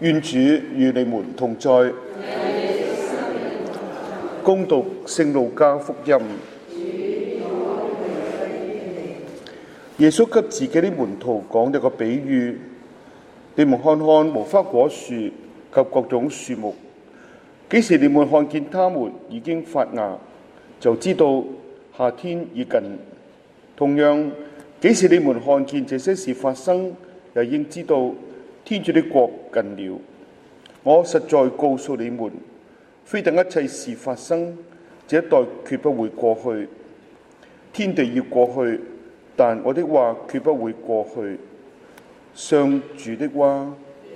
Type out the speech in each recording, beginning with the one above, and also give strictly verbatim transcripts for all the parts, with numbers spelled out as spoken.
願主與你們同在。恭讀聖路加福音。耶穌給自己的門徒講咗個比喻：你們看看無花果樹及各種樹木，幾時你們看見它們已經發芽，就知道夏天已近。同樣，幾時你們看見這些事發生，也應知道天主的國近了。我實在告訴你們，非等一切事發生，這一代決不會過去。天地要過去，但我的話決不會過去。上主的話。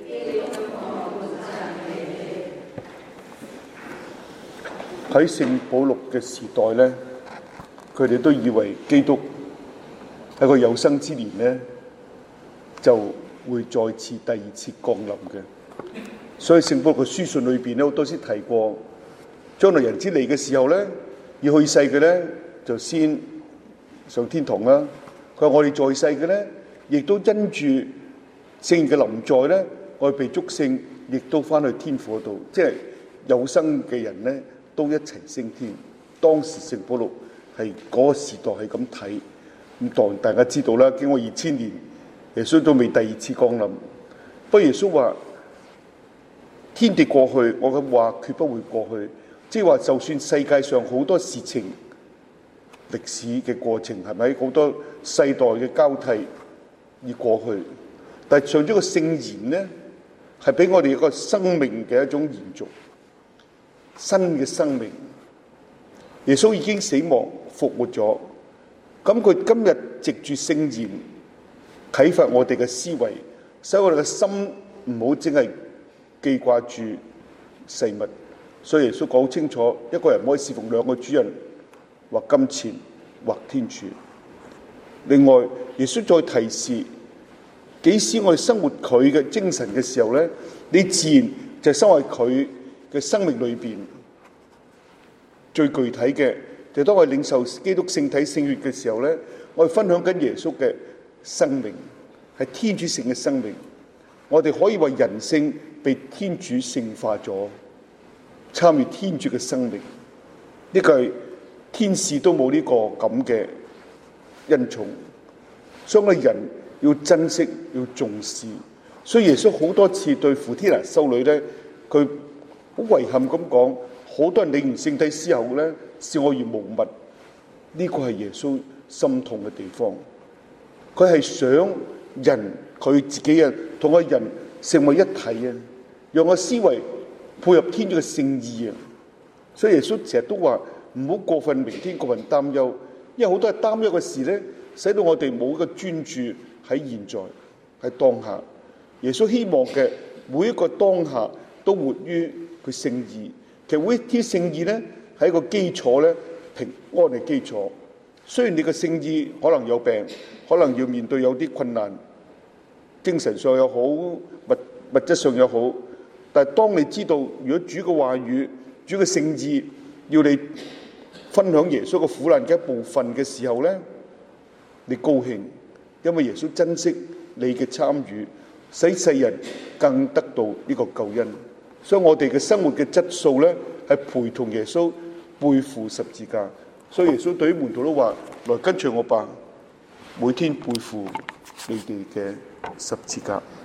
喺聖保祿嘅時代呢，佢哋都以為基督喺個有生之年呢，就會再次第二次降臨嘅。所以聖保祿嘅書信裏邊咧，好多時提過，將來人子嚟嘅時候咧，要去世嘅咧就先上天堂啦。佢話我哋在世嘅咧，亦都因住聖言嘅臨在咧，我哋被祝聖，亦都翻去天父嗰度。即係有生嘅人咧，都一齊升天。當時聖保祿係嗰個時代係咁睇。咁當然大家知道啦，經過二千年，耶穌都未第二次降臨。不過耶穌話：天地過去，我嘅話決不會過去。即係話，就算世界上好多事情、歷史嘅過程係咪好多世代嘅交替而過去，但係上咗個聖言呢，係俾我哋一個生命嘅一種延續，新嘅生命。耶穌已經死亡復活咗，咁佢今日藉住聖言啟發我哋嘅思維，使我哋嘅心唔好淨係記掛住世物。所以耶穌講好清楚，一個人唔可以侍奉兩個主人，或金錢，或天主。另外，耶穌再提示，幾時我哋生活佢嘅精神嘅時候咧，你自然就生活佢嘅生命裏邊。最具體嘅就當我哋領受基督聖體聖血嘅時候咧，我哋分享緊耶穌嘅生命，係天主性嘅生命。我哋可以話人性被天主聖化咗，參與天主嘅生命。呢個係天使都冇呢個咁嘅恩寵，所以我哋人要珍惜，要重視。所以耶穌好多次對傅天娜修女咧，佢好遺憾咁講，好多人領完聖體之後咧，視我如無物。呢個係耶穌心痛嘅地方。佢係想人佢自己啊，同個人成為一體啊，讓個思維配合天主嘅聖意啊。所以耶穌成日都話唔好過分明天，過分擔憂，因為好多係擔憂嘅事咧，使到我哋冇一個專注喺現在，喺當下。耶穌希望嘅每一個當下都活於佢聖意。其實每一啲聖意咧係一個基礎咧，平安嘅基礎。雖然你嘅聖意可能有病，可能要面對有啲困難，精神上又好，物物質上又好，但係當你知道，如果主嘅話語、主嘅聖意要你分享耶穌嘅苦難嘅一部分嘅時候咧，你高興，因為耶穌珍惜你嘅參與，使世人更得到呢個救恩。所以我哋嘅生活嘅質素咧，係陪同耶穌背負十字架。所以耶穌對於門徒都話：來跟隨我吧，每天背負你哋嘅十字架。